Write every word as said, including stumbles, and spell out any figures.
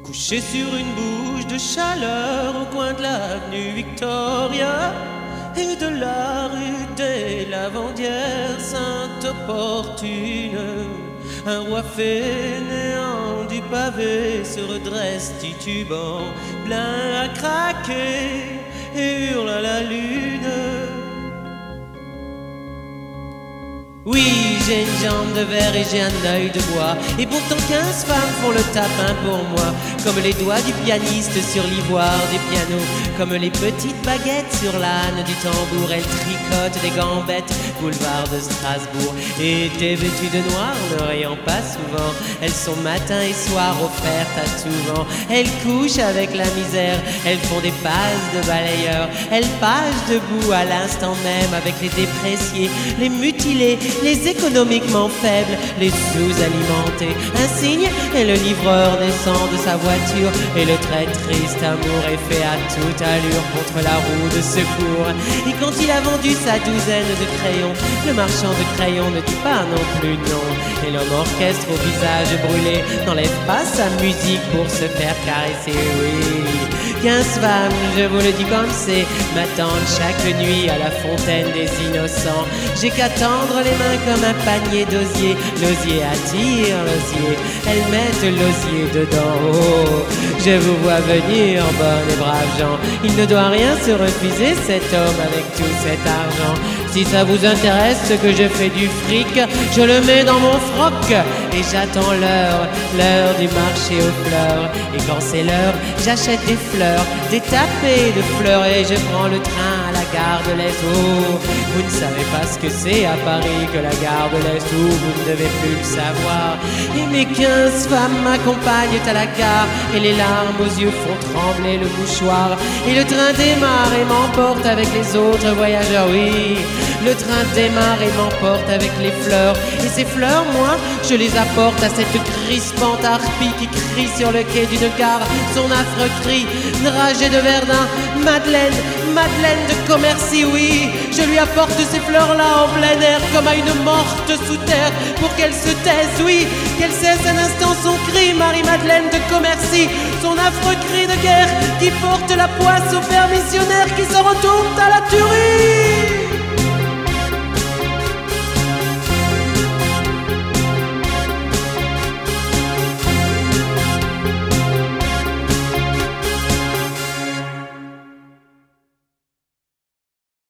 Couché sur une bouche de chaleur au coin de l'avenue Victoria et de la rue des Lavandières, sainte opportune, un roi fainéant du pavé se redresse titubant, plein à craquer et hurle à la lune. Oui, j'ai une jambe de verre et j'ai un œil de bois, et pourtant quinze femmes font le tapin pour moi, comme les doigts du pianiste sur l'ivoire du piano, comme les petites baguettes sur l'âne du tambour. Elles tricotent des gambettes, boulevard de Strasbourg, et étaient vêtues de noir, ne riant pas souvent. Elles sont matin et soir offertes à tout vent. Elles couchent avec la misère, elles font des passes de balayeur, elles pagent debout à l'instant même avec les dépréciés, les mutilés, les économiquement faibles, les sous-alimentés. Un signe et le livreur descend de sa voiture, et le très triste amour est fait à toute allure contre la roue de secours. Et quand il a vendu sa douzaine de crayons, le marchand de crayons ne dit pas non plus non. Et l'homme orchestre au visage brûlé n'enlève pas sa musique pour se faire caresser. Oui, quinze femmes, je vous le dis comme c'est, m'attendent chaque nuit à la fontaine des innocents. J'ai qu'à tendre les mains comme un panier d'osier. L'osier attire l'osier, elles mettent l'osier dedans. Oh, je vous vois venir, bonnes et braves gens. Il ne doit rien se refuser, cet homme avec tout cet argent. Si ça vous intéresse ce que je fais du fric, je le mets dans mon froc et j'attends l'heure, l'heure du marché aux fleurs. Et quand c'est l'heure, j'achète des fleurs, des tapés de fleurs, et je prends le train à la gare de l'Est. Oh, vous ne savez pas ce que c'est à Paris que la gare de l'Est, où vous ne devez plus le savoir. Et mes quinze femmes m'accompagnent à la gare, et les larmes aux yeux font trembler le mouchoir. Et le train démarre et m'emporte avec les autres voyageurs. Oui, le train démarre et m'emporte avec les fleurs. Et ces fleurs, moi, je les apporte à cette crispante harpie qui crie sur le quai d'une gare son affreux cri. Dragée de Verdun, Madeleine, Madeleine de Commercy, oui, je lui apporte ces fleurs-là en plein air, comme à une morte sous terre, pour qu'elle se taise, oui, qu'elle cesse un instant son cri, Marie-Madeleine de Commercy, son affreux cri de guerre qui porte la poisse aux pères missionnaires qui s'en retournent à la tuerie.